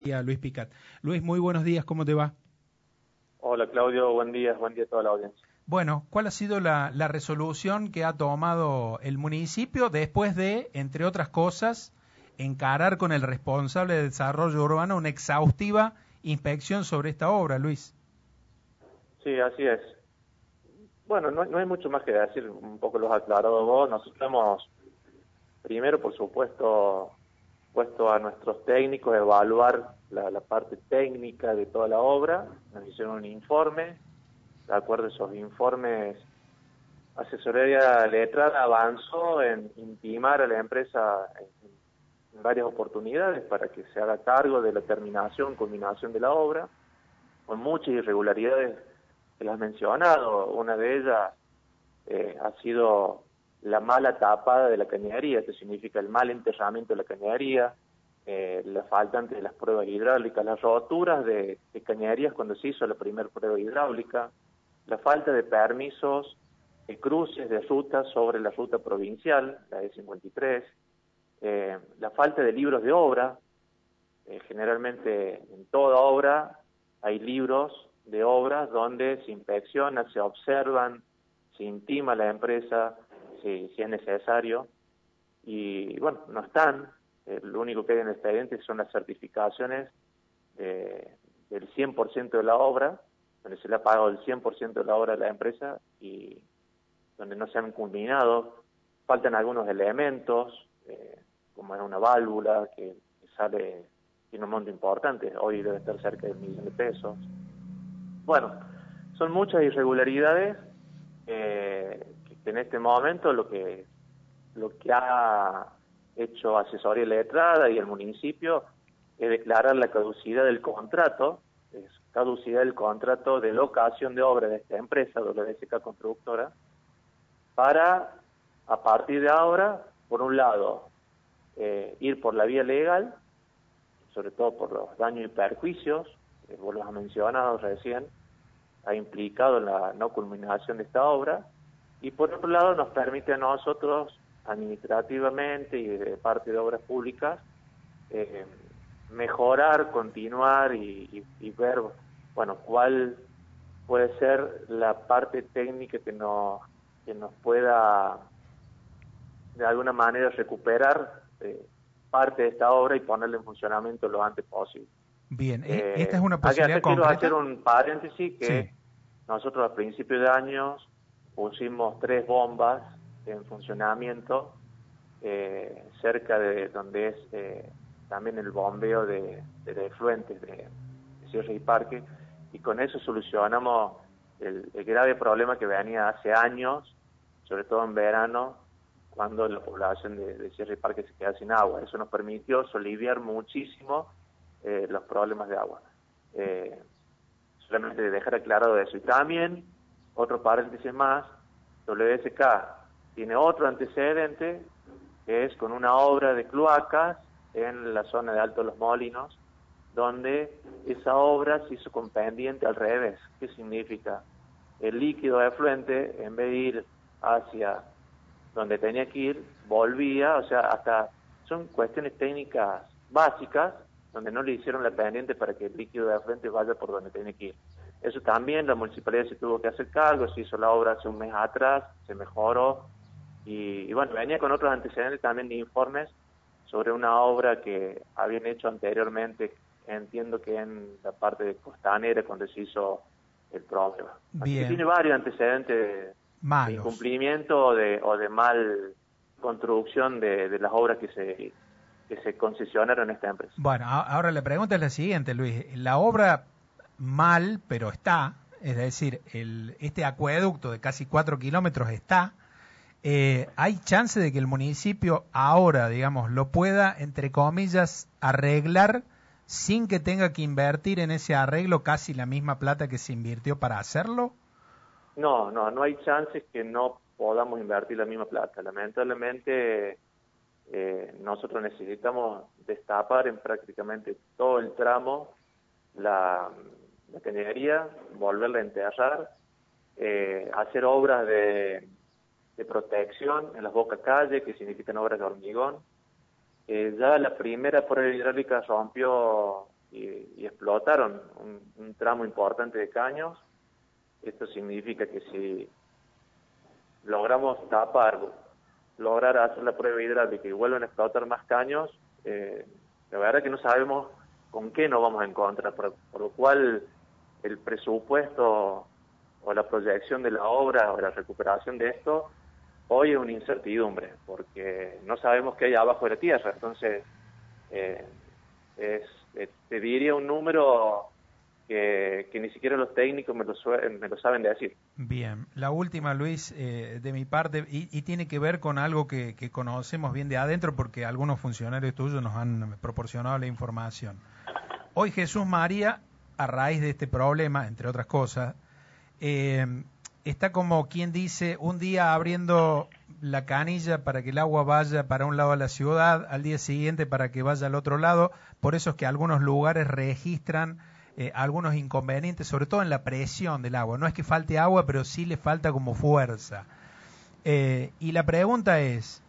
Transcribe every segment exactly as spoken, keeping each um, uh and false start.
Y a Luis Picat. Luis, muy buenos días, ¿cómo te va? Hola Claudio, buen día, buen día a toda la audiencia. Bueno, ¿cuál ha sido la, la resolución que ha tomado el municipio después de, entre otras cosas, encarar con el responsable de desarrollo urbano una exhaustiva inspección sobre esta obra, Luis? Sí, así es. Bueno, no, no hay mucho más que decir, un poco lo has aclarado vos. Nosotros hemos, primero, por supuesto, puesto a nuestros técnicos a evaluar la, la parte técnica de toda la obra. Nos hicieron un informe. De acuerdo a esos informes, Asesoría Letrada avanzó en intimar a la empresa en, en varias oportunidades para que se haga cargo de la terminación, culminación de la obra, con muchas irregularidades que las has mencionado. Una de ellas eh, ha sido la mala tapada de la cañería, esto significa el mal enterramiento de la cañería, eh, la faltante de las pruebas hidráulicas, las roturas de, de cañerías cuando se hizo la primera prueba hidráulica, la falta de permisos de cruces de rutas sobre la ruta provincial, la E cincuenta y tres, eh, la falta de libros de obra. Eh, generalmente en toda obra hay libros de obras donde se inspecciona, se observan, se intima a la empresa si, si es necesario, y bueno, no están. Eh, lo único que hay en el expediente son las certificaciones de, del cien por ciento de la obra, donde se le ha pagado el cien por ciento de la obra a la empresa y donde no se han culminado. Faltan algunos elementos, eh, como es una válvula que, que sale, tiene un monto importante, hoy debe estar cerca del millón de pesos. Bueno, son muchas irregularidades eh, que en este momento lo que lo que ha hecho Asesoría Letrada y el municipio es declarar la caducidad del contrato, es caducidad del contrato de locación de obra de esta empresa, W S K Constructora, para, a partir de ahora, por un lado, eh, ir por la vía legal, sobre todo por los daños y perjuicios, que vos los has mencionado recién, ha implicado en la no culminación de esta obra, y por otro lado nos permite a nosotros, administrativamente y de parte de obras públicas, eh, mejorar, continuar y, y, y ver, bueno, cuál puede ser la parte técnica que nos, que nos pueda de alguna manera recuperar eh, parte de esta obra y ponerla en funcionamiento lo antes posible. Bien, ¿e- ¿esta es Eh, una aquí posibilidad acá quiero hacer concreta? un paréntesis Sí, que nosotros a principios de años pusimos tres bombas en funcionamiento eh, cerca de donde es eh, también el bombeo de, de, de efluentes de, de Sierra y Parque, y con eso solucionamos el, el grave problema que venía hace años, sobre todo en verano, cuando la población de, de Sierra y Parque se queda sin agua. Eso nos permitió soliviar muchísimo eh, los problemas de agua. Eh, solamente dejar aclarado eso. Y también, otro paréntesis más, W S K tiene otro antecedente, que es con una obra de cloacas en la zona de Alto Los Molinos, donde esa obra se hizo con pendiente al revés. ¿Qué significa? El líquido efluente, en vez de ir hacia donde tenía que ir, volvía, o sea, hasta son cuestiones técnicas básicas, donde no le hicieron la pendiente para que el líquido de frente vaya por donde tiene que ir. Eso también la municipalidad se tuvo que hacer cargo, se hizo la obra hace un mes atrás, se mejoró, y, y bueno, venía con otros antecedentes también de informes sobre una obra que habían hecho anteriormente, entiendo que en la parte de Costanera, cuando se hizo el problema. Así que tiene bien, varios antecedentes de malos. incumplimiento o de, o de mal construcción de, de las obras que se, que se concesionaron en esta empresa. Bueno, a- ahora la pregunta es la siguiente, Luis. La obra mal, pero está, es decir, el, este acueducto de casi cuatro kilómetros está. Eh, ¿hay chance de que el municipio ahora, digamos, lo pueda, entre comillas, arreglar sin que tenga que invertir en ese arreglo casi la misma plata que se invirtió para hacerlo? No, no, no hay chances que no podamos invertir la misma plata. Lamentablemente, eh, nosotros necesitamos destapar en prácticamente todo el tramo la, la cañería, volverla a enterrar, eh, hacer obras de, de protección en las bocas calles, que significan obras de hormigón. Eh, ya la primera prueba hidráulica rompió y, explotaron un, un tramo importante de caños. Esto significa que si logramos tapar, lograr hacer la prueba hidráulica y vuelven a explotar más caños, eh, la verdad es que no sabemos con qué nos vamos a encontrar, por, por lo cual el presupuesto o la proyección de la obra o la recuperación de esto hoy es una incertidumbre, porque no sabemos qué hay abajo de la tierra. Entonces, eh, es, eh, te diría un número que, que ni siquiera los técnicos me lo, me lo saben decir. Bien, la última, Luis, eh, de mi parte, y, y tiene que ver con algo que, que conocemos bien de adentro, porque algunos funcionarios tuyos nos han proporcionado la información. Hoy Jesús María, a raíz de este problema, entre otras cosas, eh, está como quien dice, un día abriendo la canilla para que el agua vaya para un lado de la ciudad, al día siguiente para que vaya al otro lado. Por eso es que algunos lugares registran eh, algunos inconvenientes, sobre todo en la presión del agua. No es que falte agua, pero sí le falta como fuerza. Eh, y la pregunta es,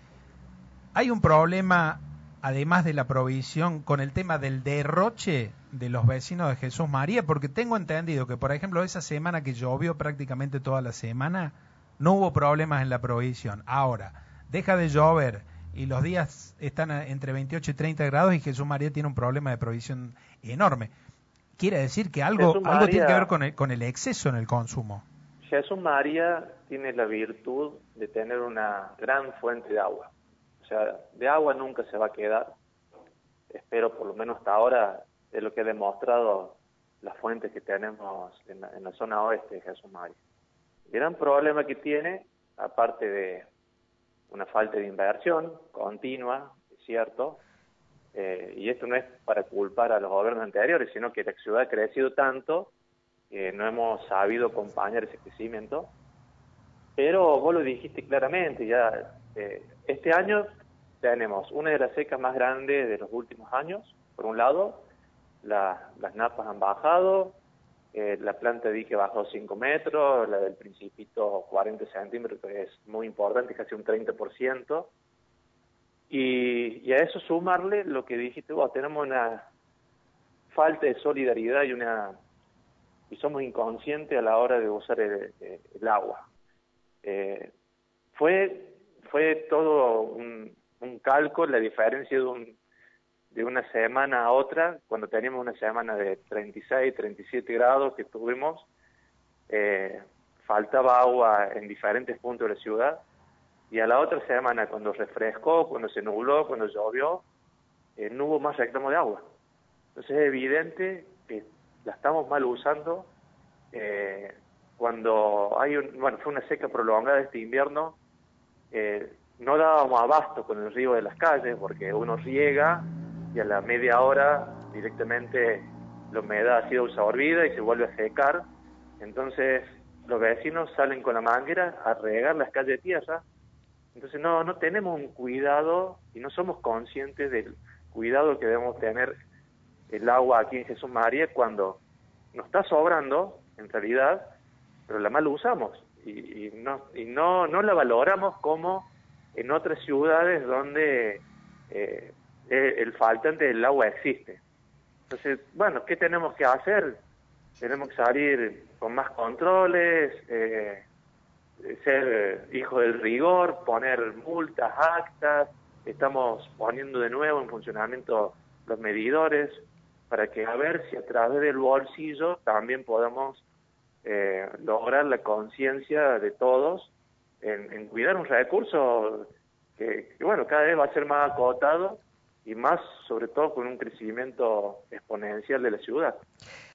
¿hay un problema, además de la provisión, con el tema del derroche de los vecinos de Jesús María? Porque tengo entendido que, por ejemplo, esa semana que llovió prácticamente toda la semana, no hubo problemas en la provisión. Ahora, deja de llover y los días están entre veintiocho y treinta grados y Jesús María tiene un problema de provisión enorme. Quiere decir que algo, María, algo tiene que ver con el, con el exceso en el consumo. Jesús María tiene la virtud de tener una gran fuente de agua. O sea, de agua nunca se va a quedar. Espero, por lo menos hasta ahora, es lo que ha demostrado las fuentes que tenemos en la, en la zona oeste de Jesús María. El gran problema que tiene, aparte de una falta de inversión continua, es cierto, eh, y esto no es para culpar a los gobiernos anteriores, sino que la ciudad ha crecido tanto que no hemos sabido acompañar ese crecimiento. Pero vos lo dijiste claramente, ya eh, este año tenemos una de las secas más grandes de los últimos años. Por un lado, la, las napas han bajado, eh, la planta de dique bajó cinco metros, la del Principito cuarenta centímetros, que es muy importante, casi un treinta por ciento. Y, y a eso sumarle lo que dijiste vos, tenemos una falta de solidaridad y una y somos inconscientes a la hora de usar el, el agua. Eh, fue fue todo un, un calco, la diferencia de, un, de una semana a otra, cuando teníamos una semana de treinta y seis, treinta y siete grados que tuvimos, eh, faltaba agua en diferentes puntos de la ciudad, y a la otra semana, cuando refrescó, cuando se nubló, cuando llovió, eh, no hubo más reclamo de agua. Entonces es evidente que la estamos mal usando. Eh, cuando hay un, bueno, fue una seca prolongada este invierno, eh, no dábamos abasto con el río de las calles, porque uno riega y a la media hora directamente la humedad ha sido absorbida y se vuelve a secar. Entonces los vecinos salen con la manguera a regar las calles de tierra. Entonces no, no tenemos un cuidado y no somos conscientes del cuidado que debemos tener el agua aquí en Jesús María cuando nos está sobrando, en realidad, pero la mal usamos y, y, no, y no, no la valoramos como en otras ciudades donde eh, el faltante del agua existe. Entonces, bueno, ¿qué tenemos que hacer? Tenemos que salir con más controles, eh, ser hijo del rigor, poner multas, actas. Estamos poniendo de nuevo en funcionamiento los medidores para que a ver si a través del bolsillo también podamos eh, lograr la conciencia de todos en, en cuidar un recurso que, que, bueno, cada vez va a ser más acotado y más, sobre todo, con un crecimiento exponencial de la ciudad.